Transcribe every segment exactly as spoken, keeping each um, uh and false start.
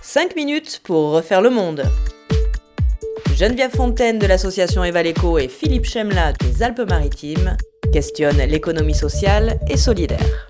cinq minutes pour refaire le monde. Geneviève Fontaine de l'association Evaleco et Philippe Chemla des Alpes-Maritimes questionnent l'économie sociale et solidaire.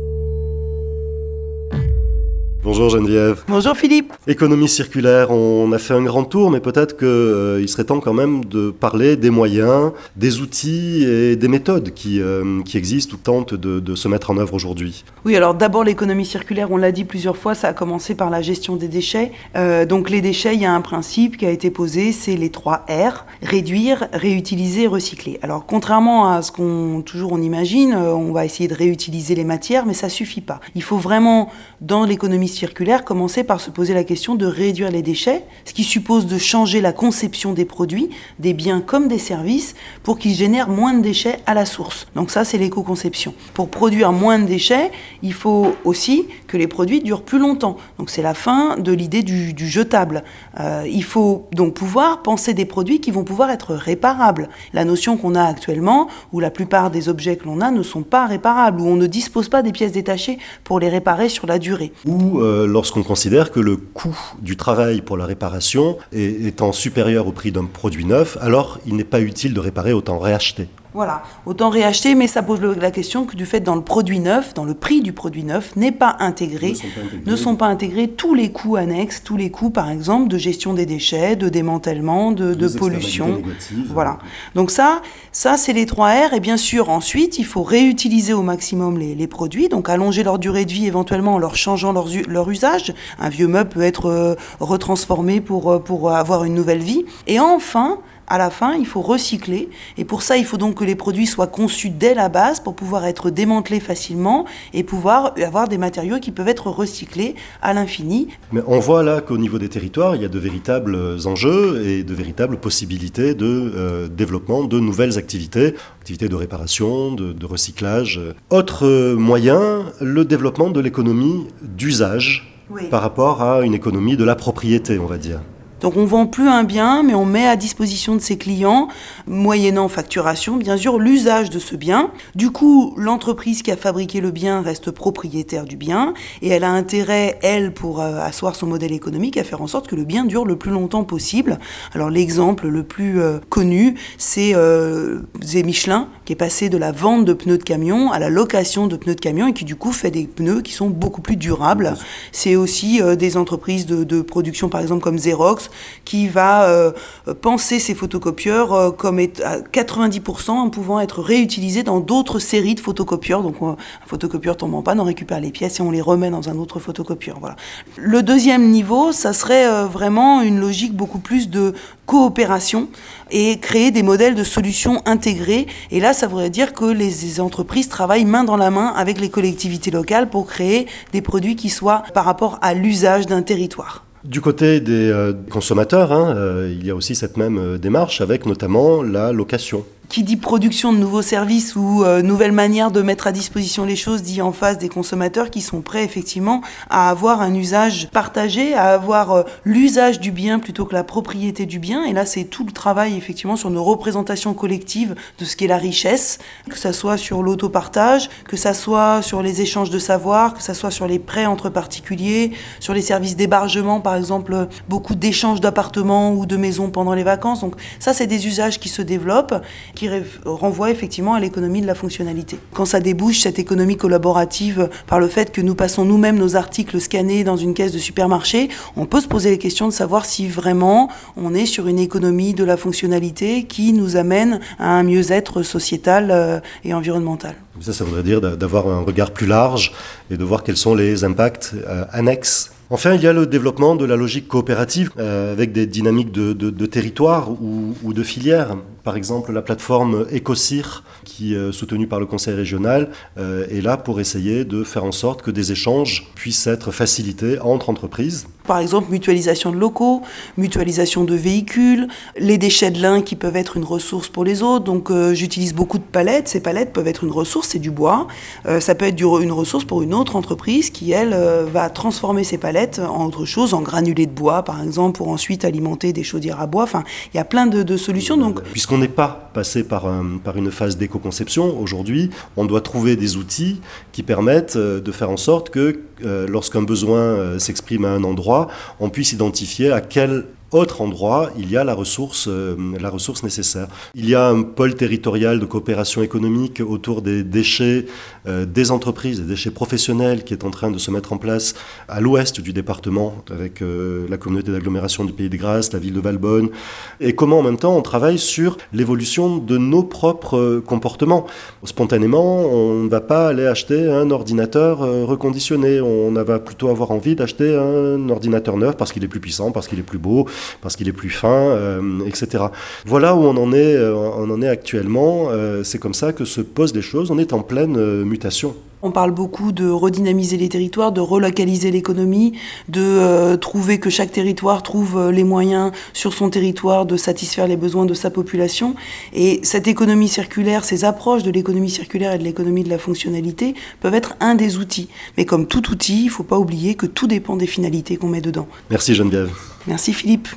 Bonjour Geneviève. Bonjour Philippe. Économie circulaire, on a fait un grand tour, mais peut-être qu'il euh, serait temps quand même de parler des moyens, des outils et des méthodes qui, euh, qui existent ou tentent de, de se mettre en œuvre aujourd'hui. Oui, alors d'abord l'économie circulaire, on l'a dit plusieurs fois, ça a commencé par la gestion des déchets. Euh, donc les déchets, il y a un principe qui a été posé, c'est les trois R, réduire, réutiliser, recycler. Alors contrairement à ce qu'on toujours on imagine, on va essayer de réutiliser les matières, mais ça suffit pas. Il faut vraiment, dans l'économie circulaire, commencer par se poser la question de réduire les déchets, ce qui suppose de changer la conception des produits, des biens comme des services, pour qu'ils génèrent moins de déchets à la source. Donc ça, c'est l'éco-conception. Pour produire moins de déchets, il faut aussi que les produits durent plus longtemps. Donc c'est la fin de l'idée du, du jetable. Euh, il faut donc pouvoir penser des produits qui vont pouvoir être réparables. La notion qu'on a actuellement, où la plupart des objets que l'on a ne sont pas réparables, où on ne dispose pas des pièces détachées pour les réparer sur la durée. Ou euh, lorsqu'on considère que le coût du travail pour la réparation est, étant supérieur au prix d'un produit neuf, alors il n'est pas utile de réparer, autant réacheter. Voilà, autant réacheter, mais ça pose la question que du fait dans le produit neuf, dans le prix du produit neuf, n'est pas intégré, ne sont pas intégrés, ne sont pas intégrés tous les coûts annexes, tous les coûts par exemple de gestion des déchets, de démantèlement, de, de pollution. Voilà. Donc ça, ça c'est les trois R. Et bien sûr, ensuite, il faut réutiliser au maximum les, les produits, donc allonger leur durée de vie éventuellement en leur changeant leur, leur usage. Un vieux meuble peut être euh, retransformé pour, pour avoir une nouvelle vie. Et enfin, à la fin, il faut recycler. Et pour ça, il faut donc que les produits soient conçus dès la base pour pouvoir être démantelés facilement et pouvoir avoir des matériaux qui peuvent être recyclés à l'infini. Mais on voit là qu'au niveau des territoires, il y a de véritables enjeux et de véritables possibilités de euh, développement de nouvelles activités, activités de réparation, de, de recyclage. Autre moyen, le développement de l'économie d'usage, oui, par rapport à une économie de la propriété, on va dire. Donc on ne vend plus un bien, mais on met à disposition de ses clients, moyennant facturation, bien sûr, l'usage de ce bien. Du coup, l'entreprise qui a fabriqué le bien reste propriétaire du bien et elle a intérêt, elle, pour euh, asseoir son modèle économique, à faire en sorte que le bien dure le plus longtemps possible. Alors l'exemple le plus euh, connu, c'est euh, Michelin, qui est passé de la vente de pneus de camion à la location de pneus de camion et qui du coup fait des pneus qui sont beaucoup plus durables. C'est aussi euh, des entreprises de, de production, par exemple comme Xerox, qui va euh, penser ces photocopieurs euh, comme est à quatre-vingt-dix pour cent en pouvant être réutilisés dans d'autres séries de photocopieurs. Donc euh, un photocopieur tombe en panne, on récupère les pièces et on les remet dans un autre photocopieur. Voilà. Le deuxième niveau, ça serait euh, vraiment une logique beaucoup plus de coopération et créer des modèles de solutions intégrés. Et là, ça voudrait dire que les entreprises travaillent main dans la main avec les collectivités locales pour créer des produits qui soient par rapport à l'usage d'un territoire. Du côté des euh, consommateurs, hein, euh, il y a aussi cette même euh, démarche avec notamment la location. Qui dit production de nouveaux services ou euh, nouvelle manière de mettre à disposition les choses, dit en face des consommateurs qui sont prêts effectivement à avoir un usage partagé, à avoir euh, l'usage du bien plutôt que la propriété du bien. Et là, c'est tout le travail effectivement sur nos représentations collectives de ce qu'est la richesse, que ça soit sur l'autopartage, que ça soit sur les échanges de savoir, que ça soit sur les prêts entre particuliers, sur les services d'hébergement, par exemple, beaucoup d'échanges d'appartements ou de maisons pendant les vacances. Donc ça, c'est des usages qui se développent, qui renvoie effectivement à l'économie de la fonctionnalité. Quand ça débouche, cette économie collaborative, par le fait que nous passons nous-mêmes nos articles scannés dans une caisse de supermarché, on peut se poser la question de savoir si vraiment on est sur une économie de la fonctionnalité qui nous amène à un mieux-être sociétal et environnemental. Ça, ça voudrait dire d'avoir un regard plus large et de voir quels sont les impacts euh, annexes. Enfin, il y a le développement de la logique coopérative euh, avec des dynamiques de, de, de territoire ou, ou de filières. Par exemple, la plateforme Ecocir, qui est soutenue par le Conseil régional, euh, est là pour essayer de faire en sorte que des échanges puissent être facilités entre entreprises. Par exemple, mutualisation de locaux, mutualisation de véhicules, les déchets de l'un qui peuvent être une ressource pour les autres. Donc, euh, j'utilise beaucoup de palettes. Ces palettes peuvent être une ressource, c'est du bois. Euh, ça peut être du, une ressource pour une autre entreprise qui, elle, euh, va transformer ces palettes en autre chose, en granulés de bois, par exemple, pour ensuite alimenter des chaudières à bois. Enfin, il y a plein de, de solutions. Donc, puisqu'on n'est pas passé par, un, par une phase d'éco-conception, aujourd'hui, on doit trouver des outils qui permettent de faire en sorte que, euh, lorsqu'un besoin euh, s'exprime à un endroit, endroit, on puisse identifier à quel autre endroit, il y a la ressource, euh, la ressource nécessaire. Il y a un pôle territorial de coopération économique autour des déchets euh, des entreprises, des déchets professionnels qui est en train de se mettre en place à l'ouest du département avec euh, la communauté d'agglomération du Pays de Grasse, la ville de Valbonne. Et comment en même temps on travaille sur l'évolution de nos propres euh, comportements. Spontanément, on ne va pas aller acheter un ordinateur euh, reconditionné. On va plutôt avoir envie d'acheter un ordinateur neuf parce qu'il est plus puissant, parce qu'il est plus beau, parce qu'il est plus fin, euh, et cetera. Voilà où on en est, euh, on en est actuellement. Euh, c'est comme ça que se posent les choses. On est en pleine euh, mutation. On parle beaucoup de redynamiser les territoires, de relocaliser l'économie, de euh, trouver que chaque territoire trouve euh, les moyens sur son territoire de satisfaire les besoins de sa population. Et cette économie circulaire, ces approches de l'économie circulaire et de l'économie de la fonctionnalité peuvent être un des outils. Mais comme tout outil, il ne faut pas oublier que tout dépend des finalités qu'on met dedans. Merci Geneviève. Merci Philippe.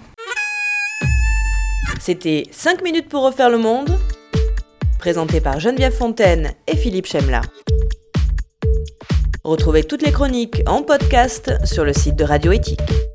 C'était cinq minutes pour refaire le monde, présenté par Geneviève Fontaine et Philippe Chemla. Retrouvez toutes les chroniques en podcast sur le site de Radio Éthique.